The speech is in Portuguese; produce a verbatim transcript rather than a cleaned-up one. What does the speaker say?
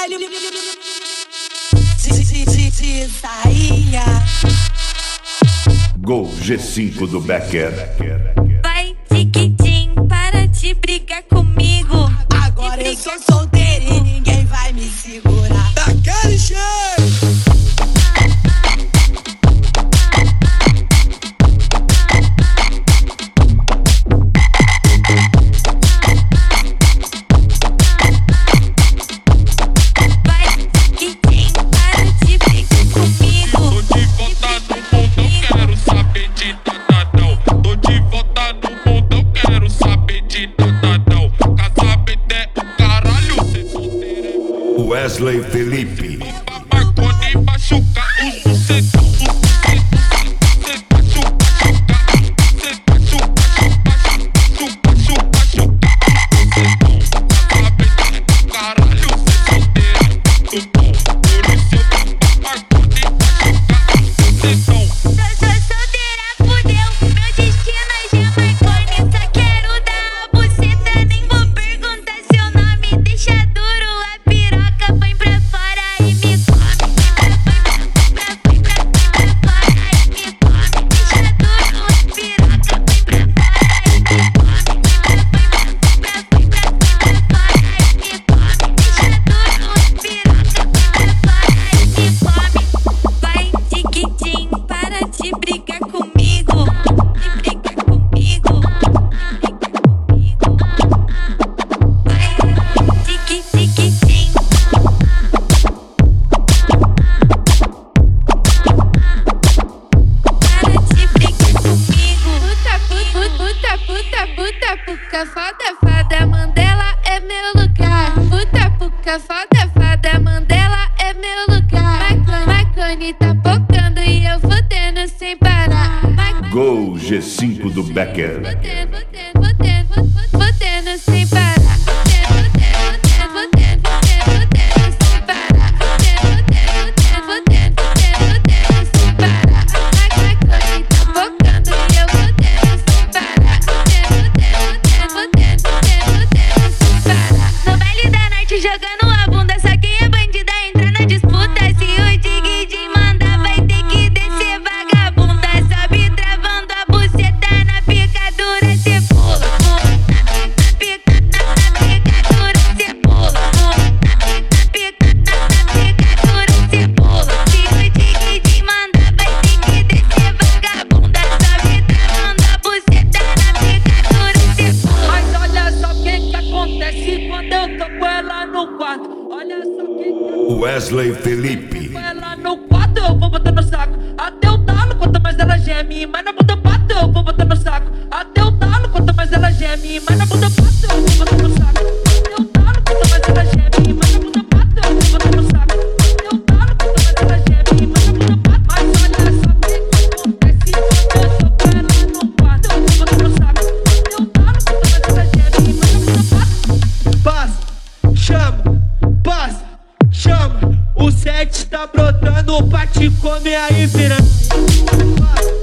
baile de, de, de, de sainha. Gol G cinco do Becker. Vai, tiquitim, para de brigar comigo. Agora eu sou solteira e ninguém vai me segurar. Daquele jeito. Wesley Felipe. Babacone machuca o bucetão. Puta, foda, fada, Mandela é meu lugar. Puta, puca, foda, fada, Mandela é meu lugar. Marconi tá pocando e eu fudendo sem parar. Gol G cinco do Becker. Fudendo, fudendo, fudendo, fudendo sem parar. Jogando a bunda, só quem é bandida entra na disputa. Se o Dig mandar, vai ter que descer vagabunda. Sobe travando a buceta na picadura, cê pula. Na pica, na picadura, cê pula. Na pica, na picadura, cê pula. Se o Dig mandar, vai ter que descer vagabunda. Sobe travando a buceta na picadura, cê pula. Mas olha só o que que acontece quando eu tô com ela no quarto. Olha só o que que Wesley Felipe. com ela no quarto, eu vou botar no saco. Até o talo, quanto mais ela geme. Mas na bunda pato, eu vou botar no saco. Até o talo, quanto mais ela geme. Mas na bunda pato, eu vou botar no saco. Até o talo, quanto mais ela geme. Mas na bunda pato, eu vou botar no saco. Até o talo, quanto mais ela geme. Mas na bunda pato. Mas olha só o que que acontece quando eu tô com ela no quarto, eu vou botar no saco. Até o talo, quanto mais ela geme. Mas na bunda pato. Passa, chama, passa, chama. O sete tá brotando pra te comer aí, piranha.